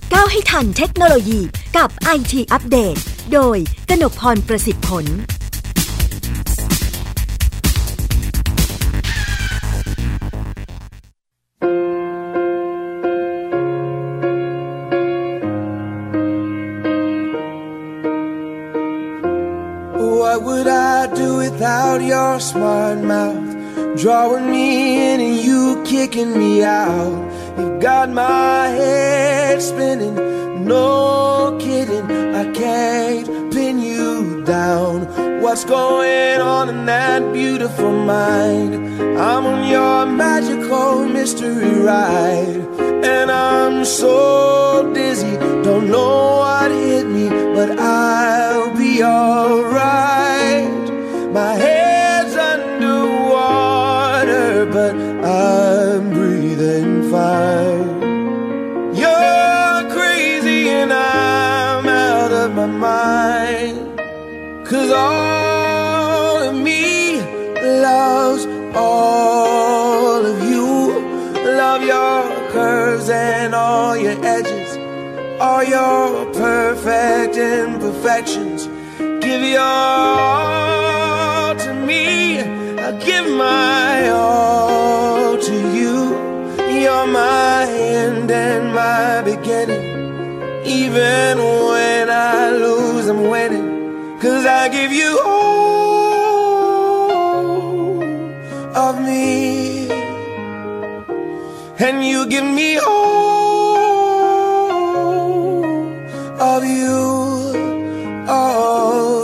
ก้าวให้ทันเทคโนโลยีกับ IT อัปเดตโดยกนกพรประสิทธิ์ผล What would I do without your smart mouth? Drawing me in and you kicking me out. You've got my head spinning, no kidding. I can't pin you down. What's going on in that beautiful mind? I'm on your magical mystery ride, and I'm so dizzy, don't know what hit me, but I'll be alright. My head's underwater, but I'm breathing fine. You're crazy and I'm out of my mind, 'cause all of me loves all of you. Love your curves and all your edges, all your perfect imperfections. Give your all to me, I give my all to you. You're my end and my beginning. Even when I lose, I'm winning, 'cause I give you all of me, and you give me all of you. Oh,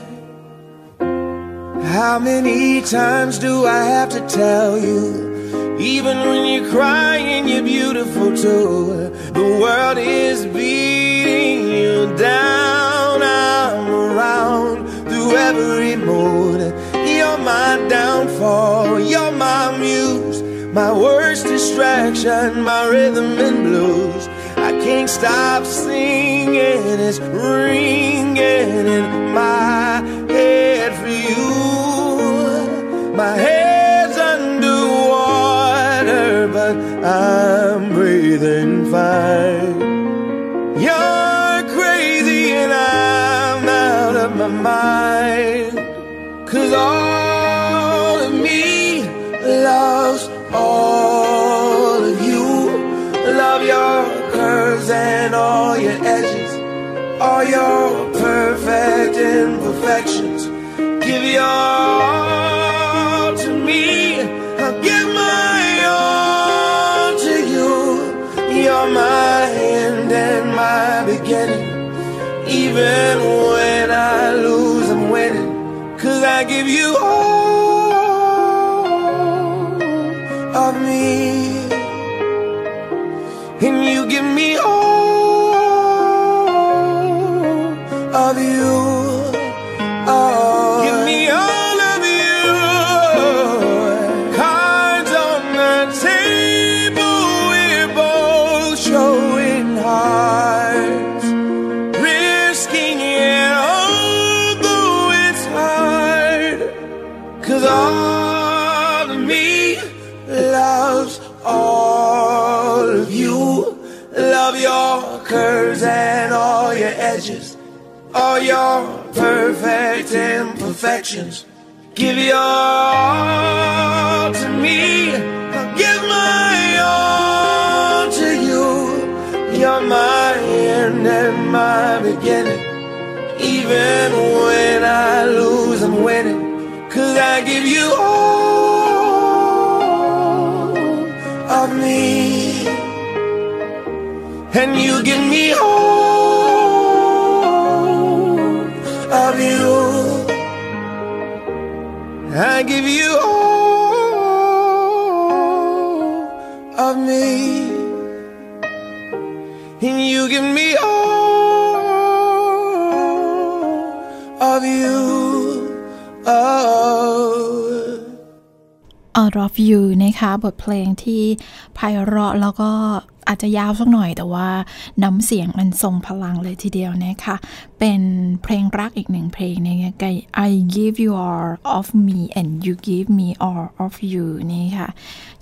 how many times do I have to tell you? Even when you're crying, you're beautiful too. The world is beating you down. I'm around through every mood. You're my downfall, you're my muse, my worst distraction, my rhythm and blues. I can't stop singing, it's ringing in my head for you. My head's underwater, but I'm breathing fine. You're crazy and I'm out of my mind, 'cause all of me loves all of you. Love your curves and all your edges, all your perfect imperfections. Give your all to me, I'll give my all to you. You're my end and my beginning. Even when I lose, I'm winning, 'cause I give you all of me, and you give me all of you. Oh, give me all of you. Cards on the table, we're both showing hearts, risking it although it's hard, 'cause all of me loves all of you. Love your curves and all your edges, all your perfect imperfections. Give your all to me, I'll give my all to you. You're my end and my beginning. Even when I lose, I'm winning, 'cause I give you all of me, and you give me all of you. I give you all of me, and you give me all of you. All of You นะคะบทเพลงที่ไพเราะแล้วก็อาจจะยาวสักหน่อยแต่ว่าน้ำเสียงมันทรงพลังเลยทีเดียวนะคะเป็นเพลงรักอีกหนึ่งเพลงนะคะ I give you all of me and you give me all of you นี่ค่ะ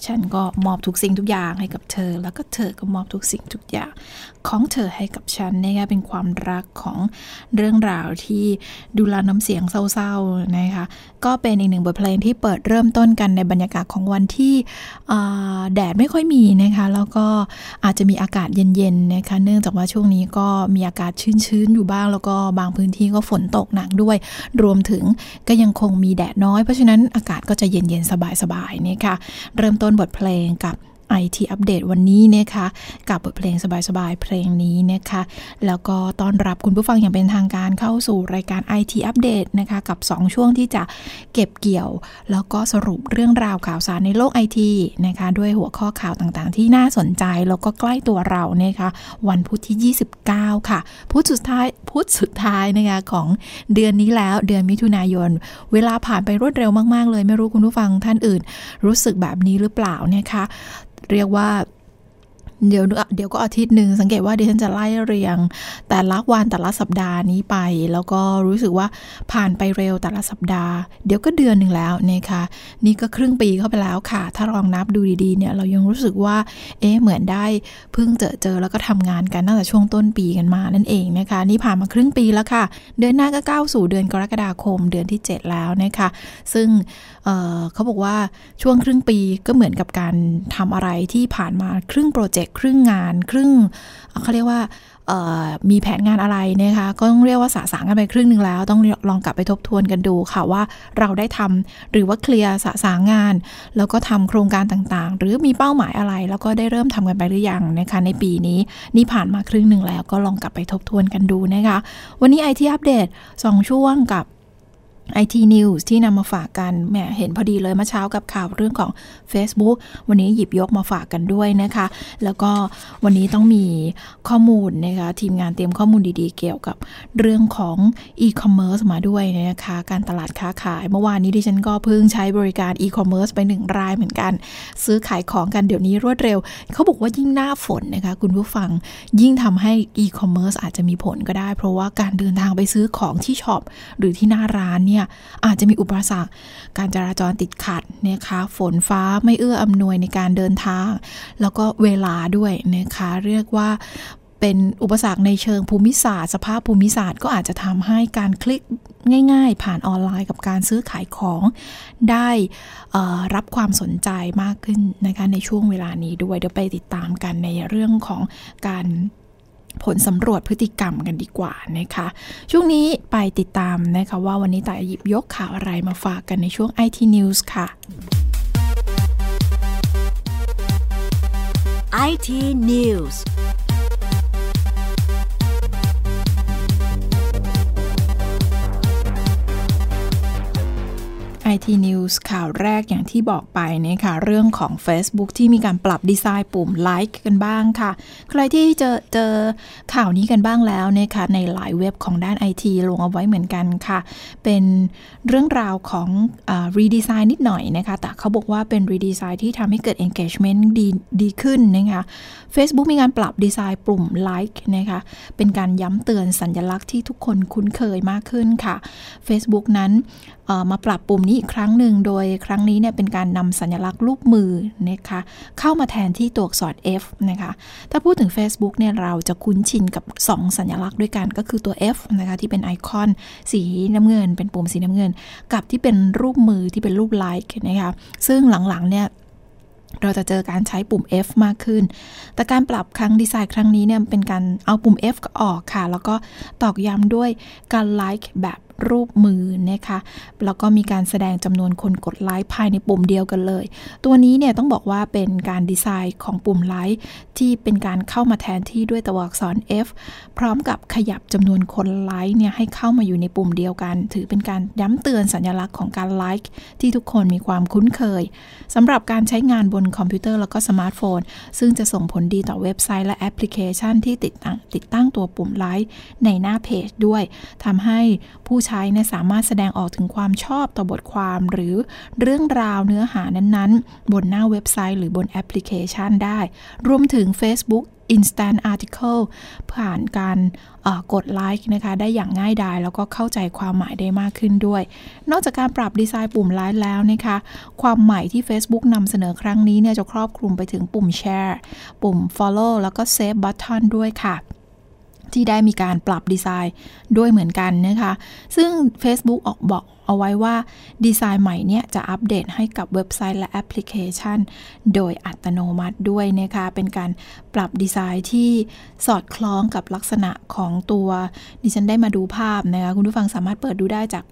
ฉันก็มอบทุกสิ่งทุกอย่างให้กับเธอแล้วก็เธอก็มอบทุกสิ่งทุกอย่างของเธอให้กับฉันนะคะเป็นความรักของเรื่องราวที่ดูแลน้ำเสียงเศร้าๆนะคะก็เป็นอีกหนึ่งบทเพลงที่เปิดเริ่มต้นกันในบรรยากาศของวันที่แดดไม่ค่อยมีนะคะแล้วก็อาจจะมีอากาศเย็นๆนะคะเนื่องจากว่าช่วงนี้ก็มีอากาศชื้นๆอยู่บ้างแล้วก็บางพื้นที่ก็ฝนตกหนักด้วยรวมถึงก็ยังคงมีแดดน้อยเพราะฉะนั้นอากาศก็จะเย็นๆสบายๆนะคะเริ่มต้นบทเพลงกับIT อัปเดตวันนี้นะคะกับบทเพลงสบายๆเพลงนี้นะคะแล้วก็ต้อนรับคุณผู้ฟังอย่างเป็นทางการเข้าสู่รายการ IT อัปเดตนะคะกับ2ช่วงที่จะเก็บเกี่ยวแล้วก็สรุปเรื่องราวข่าวสารในโลก IT นะคะด้วยหัวข้อข่าวต่างๆที่น่าสนใจแล้วก็ใกล้ตัวเรานะคะวันพุธที่29ค่ะพุธสุดท้ายนะคะของเดือนนี้แล้วเดือนมิถุนายนเวลาผ่านไปรวดเร็วมากๆเลยไม่รู้คุณผู้ฟังท่านอื่นรู้สึกแบบนี้หรือเปล่านะคะเรียกว่าเดี๋ยวก็อาทิตย์นึงสังเกตว่าดิฉันจะไล่เรียงแต่ละวันแต่ละสัปดาห์นี้ไปแล้วก็รู้สึกว่าผ่านไปเร็วแต่ละสัปดาห์เดี๋ยวก็เดือนนึงแล้วนะคะนี่ก็ครึ่งปีเข้าไปแล้วค่ะถ้าลองนับดูดีๆเนี่ยเรายังรู้สึกว่าเหมือนได้เพิ่งเจอแล้วก็ทำงานกันตั้งแต่ช่วงต้นปีกันมานั่นเองนะคะนี่ผ่านมาครึ่งปีแล้วค่ะเดือนหน้าก็ก้าวสู่เดือนกรกฎาคมเดือนที่7แล้วนะคะซึ่งเขาบอกว่าช่วงครึ่งปีก็เหมือนกับการทำอะไรที่ผ่านมาครึ่งโปรเจกต์ครึ่งงานครึ่งเขาเรียกว่ามีแผนงานอะไรนะคะก็ต้องเรียกว่าสะสางกันไปครึ่งนึงแล้วต้องลองกลับไปทบทวนกันดูค่ะว่าเราได้ทำหรือว่าเคลียร์สะสางงานแล้วก็ทำโครงการต่างๆหรือมีเป้าหมายอะไรแล้วก็ได้เริ่มทำกันไปหรือยังนะคะในปีนี้นี่ผ่านมาครึ่งนึงแล้วก็ลองกลับไปทบทวนกันดูนะคะวันนี้ IT อัปเดต2ช่วงกับIT News ที่นำมาฝากกันแหมเห็นพอดีเลยเมื่อเช้ากับข่าวเรื่องของ Facebook วันนี้หยิบยกมาฝากกันด้วยนะคะแล้วก็วันนี้ต้องมีข้อมูลนะคะทีมงานเตรียมข้อมูลดีๆเกี่ยวกับเรื่องของ e-commerce มาด้วยนะคะการตลาดค้าขายเมื่อวานนี้ดิฉันก็เพิ่งใช้บริการ e-commerce ไป1รายเหมือนกันซื้อขายของกันเดี๋ยวนี้รวดเร็วเขาบอกว่ายิ่งหน้าฝนนะคะคุณผู้ฟังยิ่งทำให้ e-commerce อาจจะมีผลก็ได้เพราะว่าการเดินทางไปซื้อของที่ช็อปหรือที่หน้าร้านอาจจะมีอุปสรรคการจราจรติดขัดนะคะฝนฟ้าไม่เอื้ออำนวยในการเดินทางแล้วก็เวลาด้วยนะคะเรียกว่าเป็นอุปสรรคในเชิงภูมิศาสตร์สภาพภูมิศาสตร์ก็อาจจะทำให้การคลิกง่ายๆผ่านออนไลน์กับการซื้อขายของได้รับความสนใจมากขึ้นนะคะในช่วงเวลานี้ด้วยเดี๋ยวไปติดตามกันในเรื่องของการผลสำรวจพฤติกรรมกันดีกว่านะคะช่วงนี้ไปติดตามนะคะว่าวันนี้แต่หยิบยกข่าวอะไรมาฝากกันในช่วง IT News ค่ะ IT News IT News ข่าวแรกอย่างที่บอกไปนะคะเรื่องของ Facebook ที่มีการปรับดีไซน์ปุ่มไลค์กันบ้างค่ะใครที่เจอข่าวนี้กันบ้างแล้วนะคะในหลายเว็บของด้าน IT ลงเอาไว้เหมือนกันค่ะเป็นเรื่องราวของรีดีไซน์นิดหน่อยนะคะแต่เขาบอกว่าเป็นรีดีไซน์ที่ทำให้เกิด engagement ดีขึ้นนะคะ Facebook มีการปรับดีไซน์ปุ่มไลค์นะคะเป็นการย้ำเตือนสัญลักษณ์ที่ทุกคนคุ้นเคยมากขึ้นค่ะ Facebook นั้นมาปรับปุ่มนี้อีกครั้งหนึ่งโดยครั้งนี้เนี่ยเป็นการนำสัญลักษณ์รูปมือนะคะเข้ามาแทนที่ตัวอักษร F นะคะถ้าพูดถึง Facebook เนี่ยเราจะคุ้นชินกับ2สัญลักษณ์ด้วยกันก็คือตัว F นะคะที่เป็นไอคอนสีน้ำเงินเป็นปุ่มสีน้ำเงินกับที่เป็นรูปมือที่เป็นรูปไลค์นะคะซึ่งหลังๆเนี่ยเราจะเจอการใช้ปุ่ม F มากขึ้นแต่การปรับครั้งดีไซน์ครั้งนี้เนี่ยเป็นการเอาปุ่ม F ออกค่ะแล้วก็ตอกย้ำด้วยการไลค์แบบรูปมือนะคะแล้วก็มีการแสดงจำนวนคนกดไลค์ภายในปุ่มเดียวกันเลยตัวนี้เนี่ยต้องบอกว่าเป็นการดีไซน์ของปุ่มไลค์ที่เป็นการเข้ามาแทนที่ด้วยตัวอักษร F พร้อมกับขยับจำนวนคนไลค์เนี่ยให้เข้ามาอยู่ในปุ่มเดียวกันถือเป็นการย้ำเตือนสัญลักษณ์ของการไลค์ที่ทุกคนมีความคุ้นเคยสำหรับการใช้งานบนคอมพิวเตอร์แล้วก็สมาร์ทโฟนซึ่งจะส่งผลดีต่อเว็บไซต์และแอปพลิเคชันที่ติดตั้งตัวปุ่มไลค์ในหน้าเพจด้วยทำให้ผู้ใช้เนี่ยสามารถแสดงออกถึงความชอบต่อบทความหรือเรื่องราวเนื้อหานั้นๆบนหน้าเว็บไซต์หรือบนแอปพลิเคชันได้รวมถึง Facebook Instant Article ผ่านการกดไลค์นะคะได้อย่างง่ายดายแล้วก็เข้าใจความหมายได้มากขึ้นด้วยนอกจากการปรับดีไซน์ปุ่มไลค์แล้วนะคะความใหม่ที่ Facebook นำเสนอครั้งนี้เนี่ยจะครอบคลุมไปถึงปุ่ม Share ปุ่ม Follow แล้วก็ Save Button ด้วยค่ะที่ได้มีการปรับดีไซน์ด้วยเหมือนกันนะคะซึ่ง Facebook บอกเอาไว้ว่าดีไซน์ใหม่เนี่ยจะอัปเดตให้กับเว็บไซต์และแอปพลิเคชันโดยอัตโนมัติด้วยนะคะเป็นการปรับดีไซน์ที่สอดคล้องกับลักษณะของตัวดิฉันได้มาดูภาพนะคะคุณผู้ฟังสามารถเปิดดูได้จาก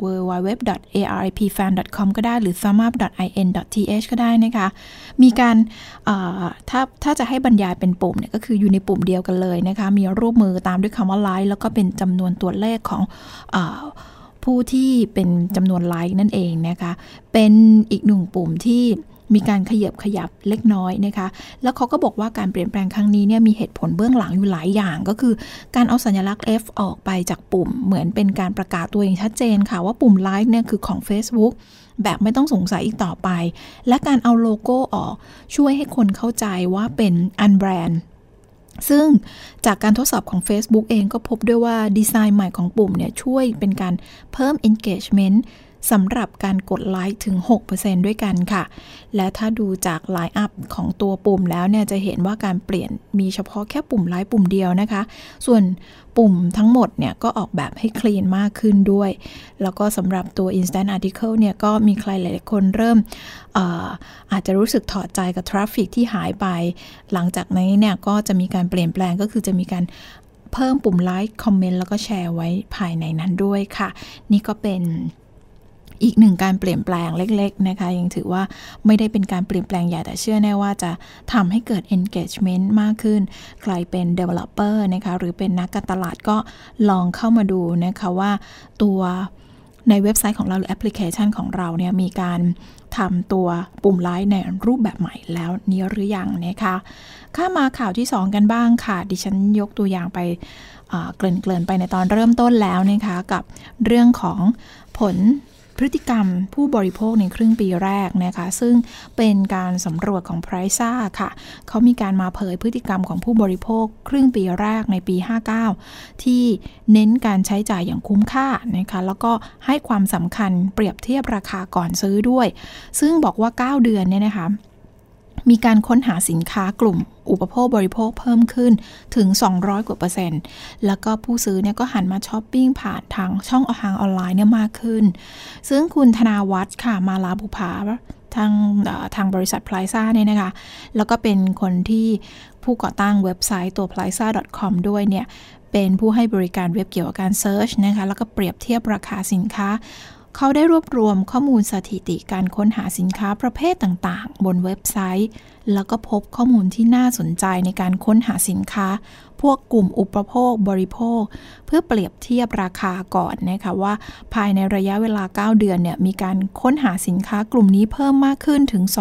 www.aripfan.com ก็ได้หรือ samap.in.th ก็ได้นะคะมีการถ้าจะให้บรรยายเป็นปุ่มเนี่ยก็คืออยู่ในปุ่มเดียวกันเลยนะคะมีรูปมือตามด้วยคำว่าไลค์แล้วก็เป็นจำนวนตัวเลขของผู้ที่เป็นจำนวนไลค์นั่นเองนะคะเป็นอีกหนึ่งปุ่มที่มีการขยับเล็กน้อยนะคะแล้วเขาก็บอกว่าการเปลี่ยนแปลงครั้งนี้เนี่ยมีเหตุผลเบื้องหลังอยู่หลายอย่างก็คือการเอาสัญลักษณ์ F ออกไปจากปุ่มเหมือนเป็นการประกาศตัวเองชัดเจนค่ะว่าปุ่มไลค์เนี่ยคือของ Facebook แบบไม่ต้องสงสัยอีกต่อไปและการเอาโลโก้ออกช่วยให้คนเข้าใจว่าเป็นอันแบรนด์ซึ่งจากการทดสอบของ Facebook เองก็พบด้วยว่าดีไซน์ใหม่ของปุ่มเนี่ยช่วยเป็นการเพิ่ม engagement สำหรับการกดไลค์ถึง 6% ด้วยกันค่ะและถ้าดูจากไลน์อัพของตัวปุ่มแล้วเนี่ยจะเห็นว่าการเปลี่ยนมีเฉพาะแค่ปุ่มไลค์ปุ่มเดียวนะคะส่วนปุ่มทั้งหมดเนี่ยก็ออกแบบให้คลีนมากขึ้นด้วยแล้วก็สำหรับตัว Instant Article เนี่ยก็มีใครหลายๆคนเริ่มอาจจะรู้สึกถอดใจกับทราฟฟิกที่หายไปหลังจากนี้เนี่ยก็จะมีการเปลี่ยนแปลงก็คือจะมีการเพิ่มปุ่มไลค์คอมเมนต์แล้วก็แชร์ไว้ภายในนั้นด้วยค่ะนี่ก็เป็นอีกหนึ่งการเปลี่ยนแปลงเล็กๆนะคะยังถือว่าไม่ได้เป็นการเปลี่ยนแปลงใหญ่แต่เชื่อแน่ว่าจะทำให้เกิด engagement มากขึ้นใครเป็น developer นะคะหรือเป็นนักการตลาดก็ลองเข้ามาดูนะคะว่าตัวในเว็บไซต์ของเราหรือแอปพลิเคชันของเราเนี่ยมีการทำตัวปุ่มไลค์ในรูปแบบใหม่แล้วนี้หรือยังนะคะข้ามาข่าวที่2กันบ้างค่ะดิฉันยกตัวอย่างไปเกริ่นไปในตอนเริ่มต้นแล้วนะคะกับเรื่องของผลพฤติกรรมผู้บริโภคในครึ่งปีแรกนะคะซึ่งเป็นการสำรวจของ Pricer ค่ะเขามีการมาเผยพฤติกรรมของผู้บริโภคครึ่งปีแรกในปี59ที่เน้นการใช้จ่ายอย่างคุ้มค่านะคะแล้วก็ให้ความสำคัญเปรียบเทียบราคาก่อนซื้อด้วยซึ่งบอกว่า9เดือนเนี่ยนะคะมีการค้นหาสินค้ากลุ่มอุปโภคบริโภคเพิ่มขึ้นถึง200กว่า%แล้วก็ผู้ซื้อเนี่ยก็หันมาช้อปปิ้งผ่านทางช่องทางออนไลน์เนี่ยมากขึ้นซึ่งคุณธนาวัฒน์ค่ะมาลาบุภาทางบริษัท Pricer เนี่ยนะคะแล้วก็เป็นคนที่ผู้ก่อตั้งเว็บไซต์ตัว pricer.com ด้วยเนี่ยเป็นผู้ให้บริการเว็บเกี่ยวกับการเซิร์ชนะคะแล้วก็เปรียบเทียบราคาสินค้าเขาได้รวบรวมข้อมูลสถิติการค้นหาสินค้าประเภทต่างๆบนเว็บไซต์แล้วก็พบข้อมูลที่น่าสนใจในการค้นหาสินค้าพวกกลุ่มอุปโภคบริโภคเพื่อเปรียบเทียบราคาก่อนนะคะว่าภายในระยะเวลา9เดือนเนี่ยมีการค้นหาสินค้ากลุ่มนี้เพิ่มมากขึ้นถึง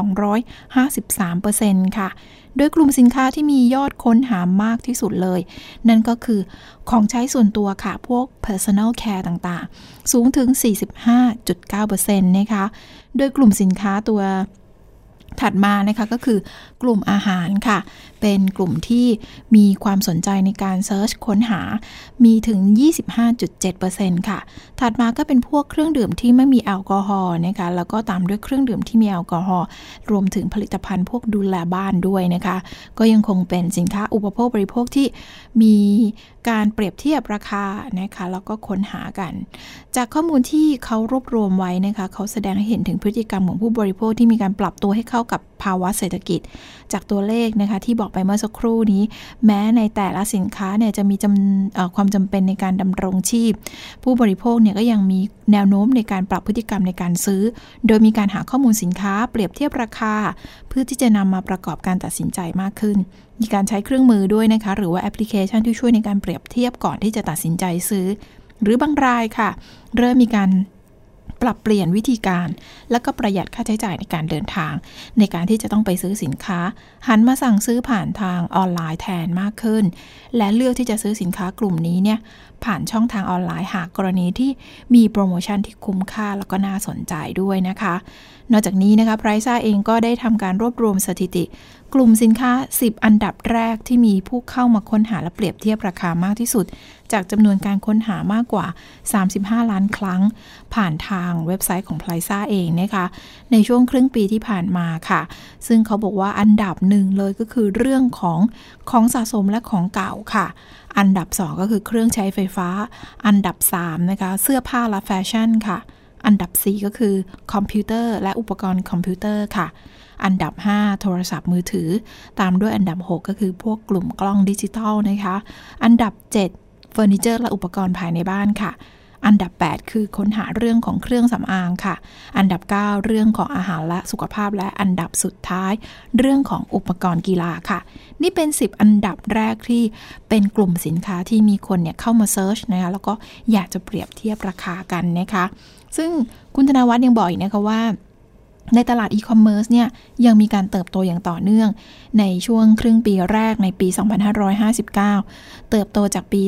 253% ค่ะโดยกลุ่มสินค้าที่มียอดค้นหามากที่สุดเลยนั่นก็คือของใช้ส่วนตัวค่ะพวก personal care ต่างๆสูงถึง 45.9% นะคะโดยกลุ่มสินค้าตัวถัดมานะคะก็คือกลุ่มอาหารค่ะเป็นกลุ่มที่มีความสนใจในการเซิร์ชค้นหามีถึง 25.7% ค่ะถัดมาก็เป็นพวกเครื่องดื่มที่ไม่มีแอลกอฮอล์นะคะแล้วก็ตามด้วยเครื่องดื่มที่มีแอลกอฮอล์รวมถึงผลิตภัณฑ์พวกดูแลบ้านด้วยนะคะก็ยังคงเป็นสินค้าอุปโภคบริโภคที่มีการเปรียบเทียบราคานะคะแล้วก็ค้นหากันจากข้อมูลที่เขารวบรวมไว้นะคะเขาแสดงให้เห็นถึงพฤติกรรมของผู้บริโภคที่มีการปรับตัวให้เข้ากับภาวะเศรษฐกิจจากตัวเลขนะคะที่บอกไปเมื่อสักครู่นี้แม้ในแต่ละสินค้าเนี่ยจะมีความจำเป็นในการดำรงชีพผู้บริโภคเนี่ยก็ยังมีแนวโน้มในการปรับพฤติกรรมในการซื้อโดยมีการหาข้อมูลสินค้าเปรียบเทียบราคาเพื่อที่จะนำมาประกอบการตัดสินใจมากขึ้นมีการใช้เครื่องมือด้วยนะคะหรือว่าแอปพลิเคชันที่ช่วยในการเปรียบเทียบก่อนที่จะตัดสินใจซื้อหรือบางรายค่ะเริ่มมีการปรับเปลี่ยนวิธีการแล้วก็ประหยัดค่าใช้จ่ายในการเดินทางในการที่จะต้องไปซื้อสินค้าหันมาสั่งซื้อผ่านทางออนไลน์แทนมากขึ้นและเลือกที่จะซื้อสินค้ากลุ่มนี้เนี่ยผ่านช่องทางออนไลน์หากกรณีที่มีโปรโมชั่นที่คุ้มค่าแล้วก็น่าสนใจด้วยนะคะนอกจากนี้นะคะ Pricer เองก็ได้ทำการรวบรวมสถิติกลุ่มสินค้า10อันดับแรกที่มีผู้เข้ามาค้นหาและเปรียบเทียบราคามากที่สุดจากจำนวนการค้นหามากกว่า35ล้านครั้งผ่านทางเว็บไซต์ของ Pricer เองนะคะในช่วงครึ่งปีที่ผ่านมาค่ะซึ่งเขาบอกว่าอันดับหนึ่งเลยก็คือเรื่องของสะสมและของเก่าค่ะอันดับ2ก็คือเครื่องใช้ไฟฟ้าอันดับ3นะคะเสื้อผ้าและแฟชั่นค่ะอันดับ4ก็คือคอมพิวเตอร์และอุปกรณ์คอมพิวเตอร์ค่ะอันดับ5โทรศัพท์มือถือตามด้วยอันดับ6ก็คือพวกกลุ่มกล้องดิจิทัลนะคะอันดับ7เฟอร์นิเจอร์และอุปกรณ์ภายในบ้านค่ะอันดับ8คือค้นหาเรื่องของเครื่องสำอางค่ะอันดับ9เรื่องของอาหารและสุขภาพและอันดับสุดท้ายเรื่องของอุปกรณ์กีฬาค่ะนี่เป็น10อันดับแรกที่เป็นกลุ่มสินค้าที่มีคนเนี่ยเข้ามาเซิร์ชนะคะแล้วก็อยากจะเปรียบเทียบราคากันนะคะซึ่งคุณธนวัฒน์ยังบอกอีกนะคะว่าในตลาดอีคอมเมิร์ซเนี่ยยังมีการเติบโตอย่างต่อเนื่องในช่วงครึ่งปีแรกในปี 2559 เติบโตจากปี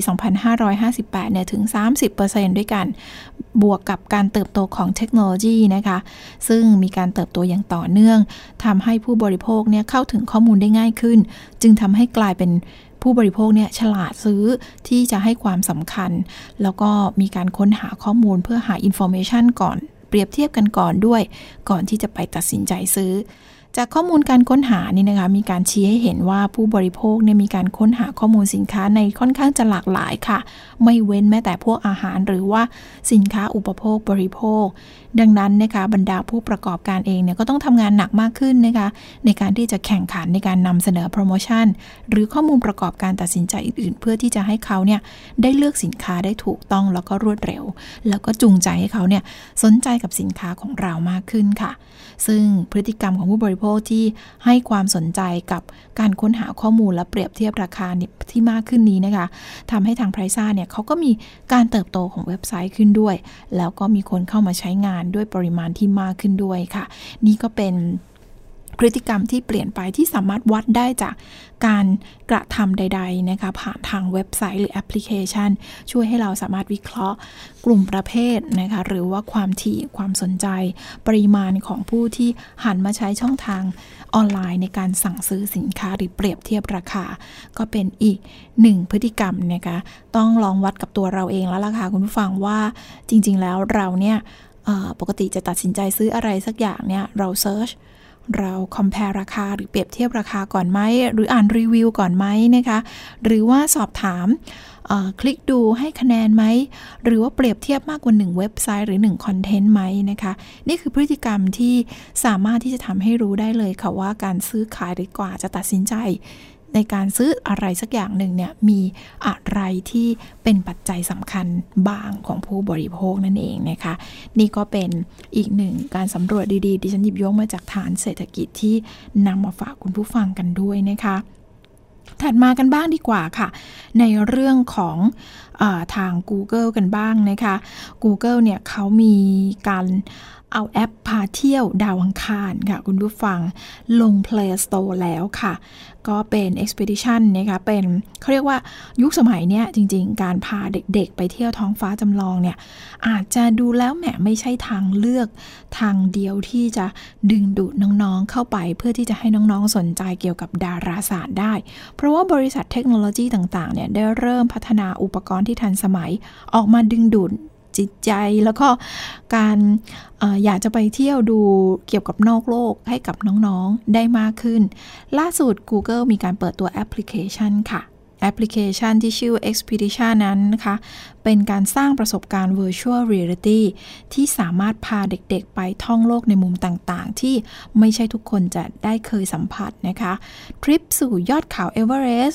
2558 เนี่ยถึง 30% ด้วยกันบวกกับการเติบโตของเทคโนโลยีนะคะซึ่งมีการเติบโตอย่างต่อเนื่องทำให้ผู้บริโภคเนี่ยเข้าถึงข้อมูลได้ง่ายขึ้นจึงทำให้กลายเป็นผู้บริโภคเนี่ยฉลาดซื้อที่จะให้ความสำคัญแล้วก็มีการค้นหาข้อมูลเพื่อหาอินโฟเมชันก่อนเปรียบเทียบกันก่อนด้วยก่อนที่จะไปตัดสินใจซื้อจากข้อมูลการค้นหานี่นะคะมีการชี้ให้เห็นว่าผู้บริโภคเนี่ยมีการค้นหาข้อมูลสินค้าในค่อนข้างจะหลากหลายค่ะไม่เว้นแม้แต่พวกอาหารหรือว่าสินค้าอุปโภคบริโภคดังนั้นนะคะบรรดาผู้ประกอบการเองเนี่ยก็ต้องทำงานหนักมากขึ้นนะคะในการที่จะแข่งขันในการนำเสนอโปรโมชั่นหรือข้อมูลประกอบการตัดสินใจอื่นๆเพื่อที่จะให้เขาเนี่ยได้เลือกสินค้าได้ถูกต้องแล้วก็รวดเร็วแล้วก็จูงใจให้เขาเนี่ยสนใจกับสินค้าของเรามากขึ้นค่ะซึ่งพฤติกรรมของผู้บริโภคที่ให้ความสนใจกับการค้นหาข้อมูลและเปรียบเทียบราคาที่มากขึ้นนี้นะคะทำให้ทาง Pricer เนี่ยเขาก็มีการเติบโตของเว็บไซต์ขึ้นด้วยแล้วก็มีคนเข้ามาใช้งานด้วยปริมาณที่มากขึ้นด้วยค่ะนี่ก็เป็นพฤติกรรมที่เปลี่ยนไปที่สามารถวัดได้จากการกระทำใดๆนะคะผ่านทางเว็บไซต์หรือแอปพลิเคชันช่วยให้เราสามารถวิเคราะห์กลุ่มประเภทนะคะหรือว่าความถี่ความสนใจปริมาณของผู้ที่หันมาใช้ช่องทางออนไลน์ในการสั่งซื้อสินค้าหรือเปรียบเทียบราคาก็เป็นอีกหนึ่งพฤติกรรมนะคะต้องลองวัดกับตัวเราเองแล้วล่ะค่ะคุณผู้ฟังว่าจริงๆแล้วเราเนี่ยปกติจะตัดสินใจซื้ออะไรสักอย่างเนี่ยเราเซิร์ชเรา compare ราคาหรือเปรียบเทียบราคาก่อนไหมหรืออ่านรีวิวก่อนไหมนะคะหรือว่าสอบถามคลิกดูให้คะแนนไหมหรือว่าเปรียบเทียบมากกว่า1เว็บไซต์หรือ1คอนเทนต์ไหมนะคะนี่คือพฤติกรรมที่สามารถที่จะทำให้รู้ได้เลยค่ะว่าการซื้อขายหรือกว่าจะตัดสินใจในการซื้ออะไรสักอย่างหนึ่งเนี่ยมีอะไรที่เป็นปัจจัยสำคัญบ้างของผู้บริโภคนั่นเองนะคะนี่ก็เป็นอีกหนึ่งการสำรวจดีๆดิฉันหยิบยกมาจากฐานเศรษฐกิจที่นำมาฝากคุณผู้ฟังกันด้วยนะคะถัดมากันบ้างดีกว่าค่ะในเรื่องของทาง Google กันบ้างนะคะ Google เนี่ยเขามีการเอาแอปพาเที่ยวดาวอังคารค่ะคุณผู้ฟังลง Play Store แล้วค่ะก็เป็น Expedition นะคะเป็นเขาเรียกว่ายุคสมัยเนี้ยจริงๆการพาเด็กๆไปเที่ยวท้องฟ้าจำลองเนี่ยอาจจะดูแล้วแหมไม่ใช่ทางเลือกทางเดียวที่จะดึงดูดน้องๆเข้าไปเพื่อที่จะให้น้องๆสนใจเกี่ยวกับดาราศาสตร์ได้เพราะว่าบริษัทเทคโนโลยีต่างๆเนี่ยได้เริ่มพัฒนาอุปกรณ์ที่ทันสมัยออกมาดึงดูดจิตใจแล้วก็การอยากจะไปเที่ยวดูเกี่ยวกับนอกโลกให้กับน้องๆได้มากขึ้นล่าสุด Google มีการเปิดตัวแอปพลิเคชันค่ะแอปพลิเคชันที่ชื่อ Expedition นั้นนะคะเป็นการสร้างประสบการณ์ Virtual Reality ที่สามารถพาเด็กๆไปท่องโลกในมุมต่างๆที่ไม่ใช่ทุกคนจะได้เคยสัมผัสนะคะทริปสู่ยอดเขาเอเวอเรสต์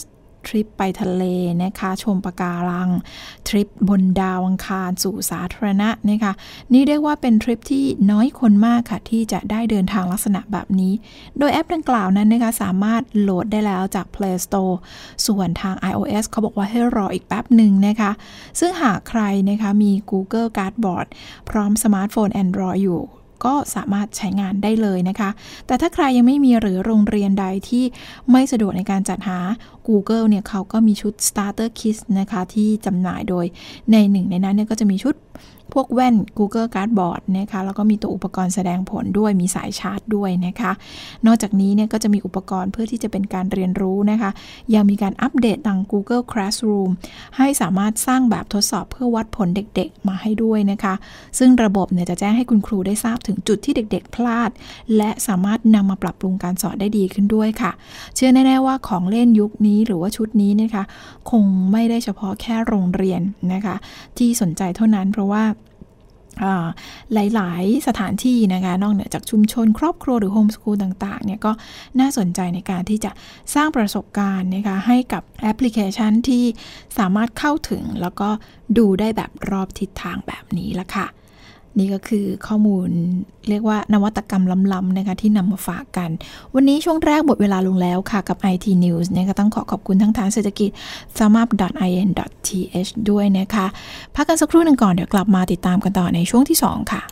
ทริปไปทะเลนะคะชมปะการังทริปบนดาวอังคารสู่สาธารณะนะคะนี่เรียกว่าเป็นทริปที่น้อยคนมากค่ะที่จะได้เดินทางลักษณะแบบนี้โดยแอปดังกล่าวนั้นนะคะสามารถโหลดได้แล้วจาก Play Store ส่วนทาง iOS เขาบอกว่าให้รออีกแป๊บหนึ่งนะคะซึ่งหากใครนะคะมี Google Cardboard พร้อมสมาร์ทโฟน Android อยู่ก็สามารถใช้งานได้เลยนะคะแต่ถ้าใครยังไม่มีหรือโรงเรียนใดที่ไม่สะดวกในการจัดหา Google เนี่ยเขาก็มีชุด Starter Kit นะคะที่จำหน่ายโดยในหนึ่งในนั้นเนี่ยก็จะมีชุดพวกแว่น Google Cardboard นะคะแล้วก็มีตัวอุปกรณ์แสดงผลด้วยมีสายชาร์จด้วยนะคะนอกจากนี้เนี่ยก็จะมีอุปกรณ์เพื่อที่จะเป็นการเรียนรู้นะคะยังมีการอัปเดตทาง Google Classroom ให้สามารถสร้างแบบทดสอบเพื่อวัดผลเด็กๆมาให้ด้วยนะคะซึ่งระบบเนี่ยจะแจ้งให้คุณครูได้ทราบถึงจุดที่เด็กๆพลาดและสามารถนำมาปรับปรุงการสอนได้ดีขึ้นด้วยค่ะเชื่อแน่ๆว่าของเล่นยุคนี้หรือว่าชุดนี้นะคะคงไม่ได้เฉพาะแค่โรงเรียนนะคะที่สนใจเท่านั้นเพราะว่าหลายๆสถานที่นะคะนอกเหนือจากชุมชนครอบครัวหรือโฮมสคูลต่างๆเนี่ยก็น่าสนใจในการที่จะสร้างประสบการณ์นะคะให้กับแอปพลิเคชันที่สามารถเข้าถึงแล้วก็ดูได้แบบรอบทิศทางแบบนี้ละค่ะนี่ก็คือข้อมูลเรียกว่านวัตกรรมล้ำๆนะคะที่นำมาฝากกันวันนี้ช่วงแรกหมดเวลาลงแล้วค่ะกับ IT News เนี่ยก็ต้องขอบคุณทั้งฐานเศรษฐกิจ samap.in.th ด้วยนะคะพักกันสักครู่หนึ่งก่อนเดี๋ยวกลับมาติดตามกันต่อในช่วงที่2ค่ะ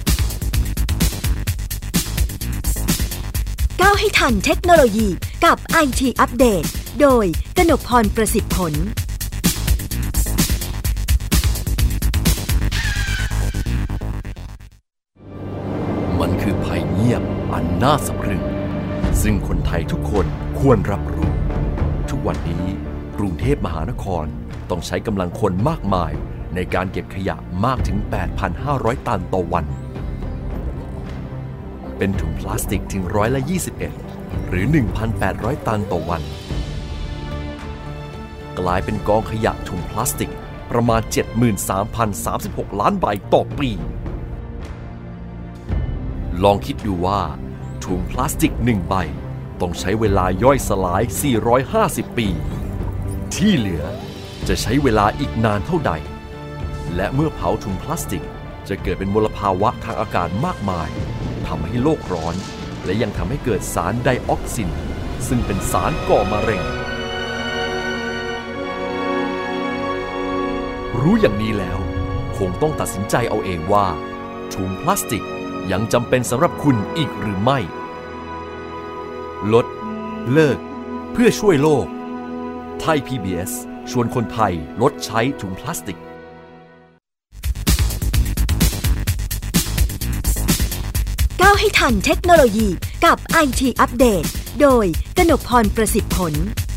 ก้าวให้ทันเทคโนโลยีกับ IT อัปเดตโดยกนกพรประสิทธิ์ผลมันคือภัยเงียบอันน่าสะพรึงซึ่งคนไทยทุกคนควรรับรู้ทุกวันนี้กรุงเทพมหานครต้องใช้กำลังคนมากมายในการเก็บขยะมากถึง 8,500 ตันต่อวันเป็นถุงพลาสติกถึง21%หรือ 1,800 ตันต่อวันกลายเป็นกองขยะถุงพลาสติกประมาณ 73,036 ล้านใบต่อปีลองคิดดูว่าถุงพลาสติก1ใบต้องใช้เวลาย่อยสลาย450ปีที่เหลือจะใช้เวลาอีกนานเท่าใดและเมื่อเผาถุงพลาสติกจะเกิดเป็นมลภาวะทางอากาศมากมายทำให้โลกร้อนและยังทำให้เกิดสารไดออกซินซึ่งเป็นสารก่อมะเร็งรู้อย่างนี้แล้วคงต้องตัดสินใจเอาเองว่าถุงพลาสติกยังจำเป็นสำหรับคุณอีกหรือไม่ลดเลิกเพื่อช่วยโลกไทย PBS ชวนคนไทยลดใช้ถุงพลาสติกก้าวให้ทันเทคโนโลยีกับ IT อัปเดตโดยกนกพรประสิทธิ์ผล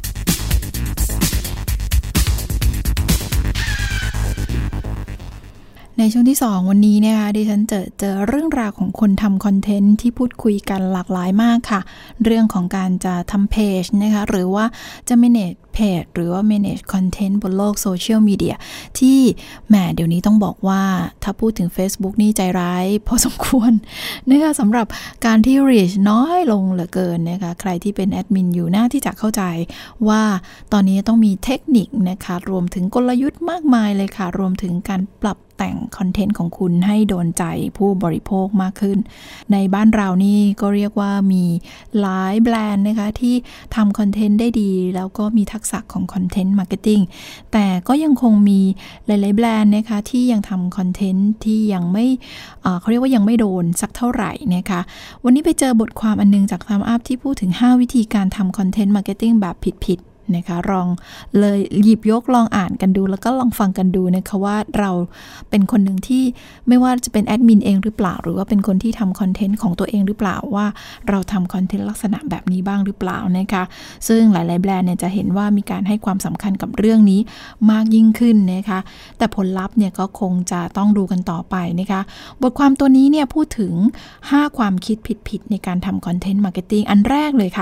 ในช่วงที่2วันนี้นะคะดิฉันเจอเรื่องราวของคนทำคอนเทนต์ที่พูดคุยกันหลากหลายมากค่ะเรื่องของการจะทำเพจนะคะหรือว่าจะ manage เพจหรือว่า manage content บนโลกโซเชียลมีเดียที่แหมเดี๋ยวนี้ต้องบอกว่าถ้าพูดถึง Facebook นี่ใจร้ายพอสมควรนะคะสำหรับการที่ reach น้อยลงเหลือเกินนะคะใครที่เป็นแอดมินอยู่น่าที่จะเข้าใจว่าตอนนี้ต้องมีเทคนิคนะคะรวมถึงกลยุทธ์มากมายเลยค่ะรวมถึงการปรับแต่งคอนเทนต์ของคุณให้โดนใจผู้บริโภคมากขึ้นในบ้านเรานี่ก็เรียกว่ามีหลายแบรนด์นะคะที่ทำคอนเทนต์ได้ดีแล้วก็มีทักษะของคอนเทนต์มาร์เก็ตติ้งแต่ก็ยังคงมีหลายๆแบรนด์นะคะที่ยังทำคอนเทนต์ที่ยังไม่เขาเรียกว่ายังไม่โดนสักเท่าไหร่นะคะวันนี้ไปเจอบทความอันนึงจาก SumUp ที่พูดถึง5วิธีการทำคอนเทนต์มาร์เก็ตติ้งแบบผิดนะคะลองเลยหยิบยกลองอ่านกันดูแล้วก็ลองฟังกันดูนะคะว่าเราเป็นคนหนึ่งที่ไม่ว่าจะเป็นแอดมินเองหรือเปล่าหรือว่าเป็นคนที่ทำคอนเทนต์ของตัวเองหรือเปล่าว่าเราทำคอนเทนต์ลักษณะแบบนี้บ้างหรือเปล่านะคะซึ่งหลายๆแบรนด์เนี่ยจะเห็นว่ามีการให้ความสำคัญกับเรื่องนี้มากยิ่งขึ้นนะคะแต่ผลลัพธ์เนี่ยก็คงจะต้องดูกันต่อไปนะคะบทความตัวนี้เนี่ยพูดถึง5ความคิดผิดๆในการทำคอนเทนต์มาร์เก็ตติ้งอันแรกเลยค่ะ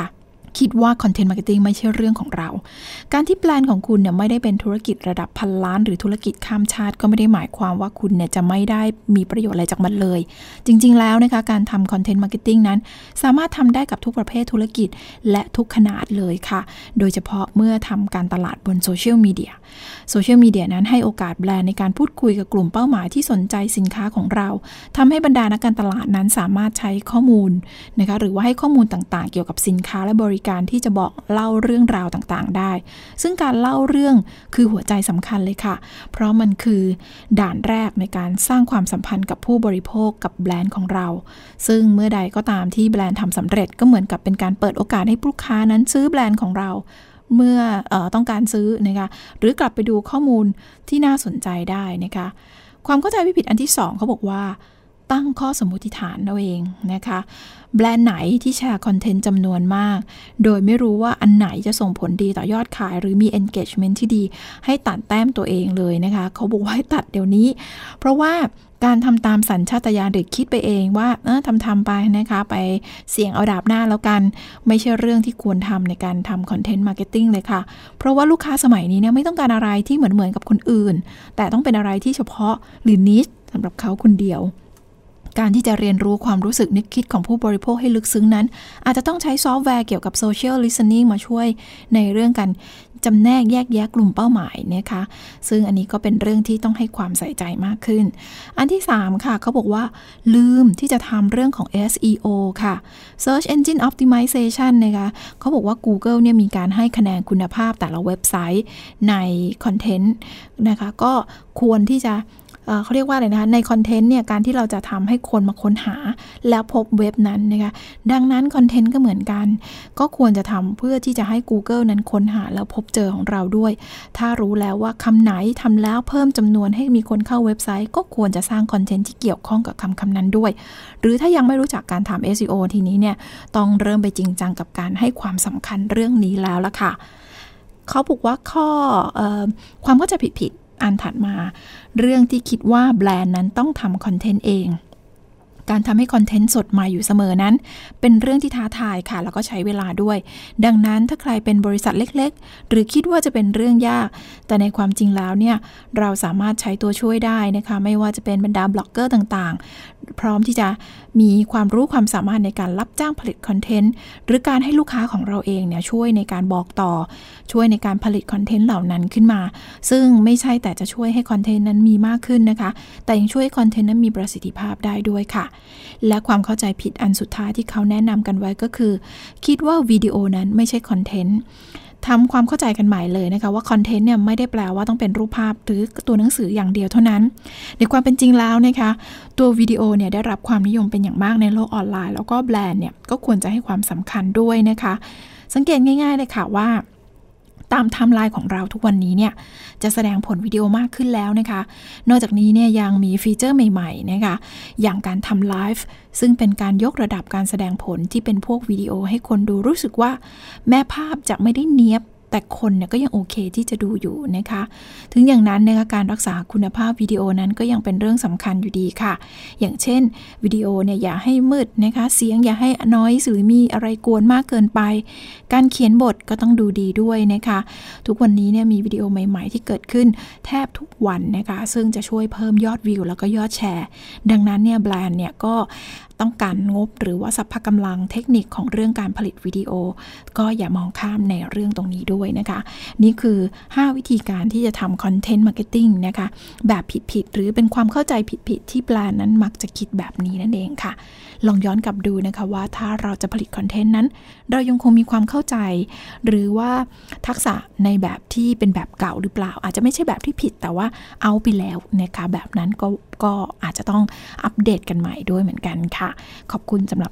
คิดว่าคอนเทนต์มาร์เก็ตติ้งไม่ใช่เรื่องของเราการที่แบรนด์ของคุณเนี่ยไม่ได้เป็นธุรกิจระดับพันล้านหรือธุรกิจข้ามชาติก็ไม่ได้หมายความว่าคุณเนี่ยจะไม่ได้มีประโยชน์อะไรจากมันเลยจริงๆแล้วนะคะการทำคอนเทนต์มาร์เก็ตติ้งนั้นสามารถทำได้กับทุกประเภทธุรกิจและทุกขนาดเลยค่ะโดยเฉพาะเมื่อทำการตลาดบนโซเชียลมีเดียนั้นให้โอกาสแบรนด์ในการพูดคุยกับกลุ่มเป้าหมายที่สนใจสินค้าของเราทำให้บรรดานักการตลาดนั้นสามารถใช้ข้อมูลนะคะหรือว่าให้ข้อมูลต่างๆเกี่ยวกับสินค้าและบริการที่จะบอกเล่าเรื่องราวต่างๆได้ซึ่งการเล่าเรื่องคือหัวใจสำคัญเลยค่ะเพราะมันคือด่านแรกในการสร้างความสัมพันธ์กับผู้บริโภคกับแบรนด์ของเราซึ่งเมื่อใดก็ตามที่แบรนด์ทำสำเร็จก็เหมือนกับเป็นการเปิดโอกาสให้ลูกค้านั้นซื้อแบรนด์ของเราเมื่อต้องการซื้อนะคะหรือกลับไปดูข้อมูลที่น่าสนใจได้นะคะความเข้าใจผิดอันที่2เขาบอกว่าตั้งข้อสมมติฐานเอาเองนะคะแบรนด์ไหนที่แชร์คอนเทนต์จำนวนมากโดยไม่รู้ว่าอันไหนจะส่งผลดีต่อยอดขายหรือมี engagement ที่ดีให้ตัดแต้มตัวเองเลยนะคะเขาบอกว่าให้ตัดเดี๋ยวนี้เพราะว่าการทำตามสัญชาตญาณหรือคิดไปเองว่าทำไปนะคะไปเสี่ยงเอาดาบหน้าแล้วกันไม่ใช่เรื่องที่ควรทำในการทำคอนเทนต์มาร์เก็ตติ้งเลยค่ะเพราะว่าลูกค้าสมัยนี้เนี่ยไม่ต้องการอะไรที่เหมือนกับคนอื่นแต่ต้องเป็นอะไรที่เฉพาะหรือนิชสำหรับเขาคนเดียวการที่จะเรียนรู้ความรู้สึกนึกคิดของผู้บริโภคให้ลึกซึ้งนั้นอาจจะต้องใช้ซอฟต์แวร์เกี่ยวกับ Social Listening มาช่วยในเรื่องการจำแนกแยกแยะกลุ่มเป้าหมายนะคะซึ่งอันนี้ก็เป็นเรื่องที่ต้องให้ความใส่ใจมากขึ้นอันที่3ค่ะเขาบอกว่าลืมที่จะทำเรื่องของ SEO ค่ะ Search Engine Optimization นะคะเขาบอกว่า Google เนี่ยมีการให้คะแนนคุณภาพแต่ละเว็บไซต์ในคอนเทนต์นะคะก็ควรที่จะเขาเรียกว่าอะไรนะคะในคอนเทนต์เนี่ยการที่เราจะทำให้คนมาค้นหาแล้วพบเว็บนั้นนะคะดังนั้นคอนเทนต์ก็เหมือนกันก็ควรจะทำเพื่อที่จะให้ Google นั้นค้นหาแล้วพบเจอของเราด้วยถ้ารู้แล้วว่าคำไหนทำแล้วเพิ่มจำนวนให้มีคนเข้าเว็บไซต์ก็ควรจะสร้างคอนเทนต์ที่เกี่ยวข้องกับคำนั้นด้วยหรือถ้ายังไม่รู้จักการทำ SEO ทีนี้เนี่ยต้องเริ่มไปจริงจังกับการให้ความสำคัญเรื่องนี้แล้วล่ะค่ะเขาบอกว่าข้อความเข้าใจผิดอันถัดมาเรื่องที่คิดว่าแบรนด์นั้นต้องทำคอนเทนต์เองการทำให้คอนเทนต์สดใหม่อยู่เสมอนั้นเป็นเรื่องที่ท้าทายค่ะแล้วก็ใช้เวลาด้วยดังนั้นถ้าใครเป็นบริษัทเล็กๆหรือคิดว่าจะเป็นเรื่องยากแต่ในความจริงแล้วเนี่ยเราสามารถใช้ตัวช่วยได้นะคะไม่ว่าจะเป็นบรรดาบล็อกเกอร์ต่างๆพร้อมที่จะมีความรู้ความสามารถในการรับจ้างผลิตคอนเทนต์หรือการให้ลูกค้าของเราเองเนี่ยช่วยในการบอกต่อช่วยในการผลิตคอนเทนต์เหล่านั้นขึ้นมาซึ่งไม่ใช่แต่จะช่วยให้คอนเทนต์นั้นมีมากขึ้นนะคะแต่ยังช่วยให้คอนเทนต์นั้นมีประสิทธิภาพได้ด้วยค่ะและความเข้าใจผิดอันสุดท้ายที่เขาแนะนำกันไว้ก็คือคิดว่าวิดีโอนั้นไม่ใช่คอนเทนต์ทำความเข้าใจกันใหม่เลยนะคะว่าคอนเทนต์เนี่ยไม่ได้แปลว่าต้องเป็นรูปภาพหรือตัวหนังสืออย่างเดียวเท่านั้นในความเป็นจริงแล้วนะคะตัววิดีโอเนี่ยได้รับความนิยมเป็นอย่างมากในโลกออนไลน์แล้วก็แบรนด์เนี่ยก็ควรจะให้ความสำคัญด้วยนะคะสังเกตง่ายๆเลยค่ะว่าตามไทม์ไลน์ของเราทุกวันนี้เนี่ยจะแสดงผลวิดีโอมากขึ้นแล้วนะคะนอกจากนี้เนี่ยยังมีฟีเจอร์ใหม่ๆนะคะอย่างการทำไลฟ์ซึ่งเป็นการยกระดับการแสดงผลที่เป็นพวกวิดีโอให้คนดูรู้สึกว่าแม้ภาพจะไม่ได้เนียบแต่คนเนี่ยก็ยังโอเคที่จะดูอยู่นะคะถึงอย่างนั้นนะคะการรักษาคุณภาพวิดีโอนั้นก็ยังเป็นเรื่องสำคัญอยู่ดีค่ะอย่างเช่นวิดีโอเนี่ยอย่าให้มืดนะคะเสียงอย่าให้น้อยหรือมีอะไรกวนมากเกินไปการเขียนบทก็ต้องดูดีด้วยนะคะทุกวันนี้เนี่ยมีวิดีโอใหม่ๆที่เกิดขึ้นแทบทุกวันนะคะซึ่งจะช่วยเพิ่มยอดวิวแล้วก็ยอดแชร์ดังนั้นเนี่ยแบรนด์เนี่ยก็ต้องการงบหรือว่าทรัพยากำลังเทคนิคของเรื่องการผลิตวิดีโอก็อย่ามองข้ามในเรื่องตรงนี้ด้วยนะคะนี่คือ5วิธีการที่จะทำคอนเทนต์มาร์เก็ตติ้งนะคะแบบผิดๆหรือเป็นความเข้าใจผิดๆที่แบรนด์นั้นมักจะคิดแบบนี้นั่นเองค่ะลองย้อนกลับดูนะคะว่าถ้าเราจะผลิตคอนเทนต์นั้นเรายังคงมีความเข้าใจหรือว่าทักษะในแบบที่เป็นแบบเก่าหรือเปล่าอาจจะไม่ใช่แบบที่ผิดแต่ว่าเอาไปแล้วนะคะแบบนั้นก็อาจจะต้องอัปเดตกันใหม่ด้วยเหมือนกันค่ะขอบคุณสำหรับ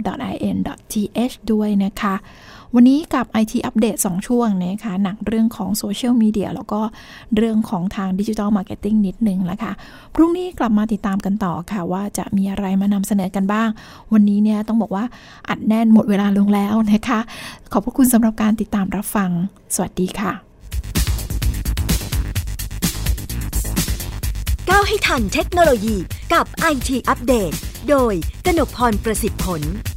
tanmop.in.th ด้วยนะคะวันนี้กับ IT อัปเดต2ช่วงนะคะหนักเรื่องของโซเชียลมีเดียแล้วก็เรื่องของทางดิจิทัลมาร์เก็ตติ้งนิดนึงแล้วค่ะพรุ่งนี้กลับมาติดตามกันต่อค่ะว่าจะมีอะไรมานำเสนอกันบ้างวันนี้เนี่ยต้องบอกว่าอัดแน่นหมดเวลาลงแล้วนะคะขอบพระคุณสำหรับการติดตามรับฟังสวัสดีค่ะก้าวให้ทันเทคโนโลยีกับ IT อัปเดตโดยกนกพร ประสิทธิ์ผล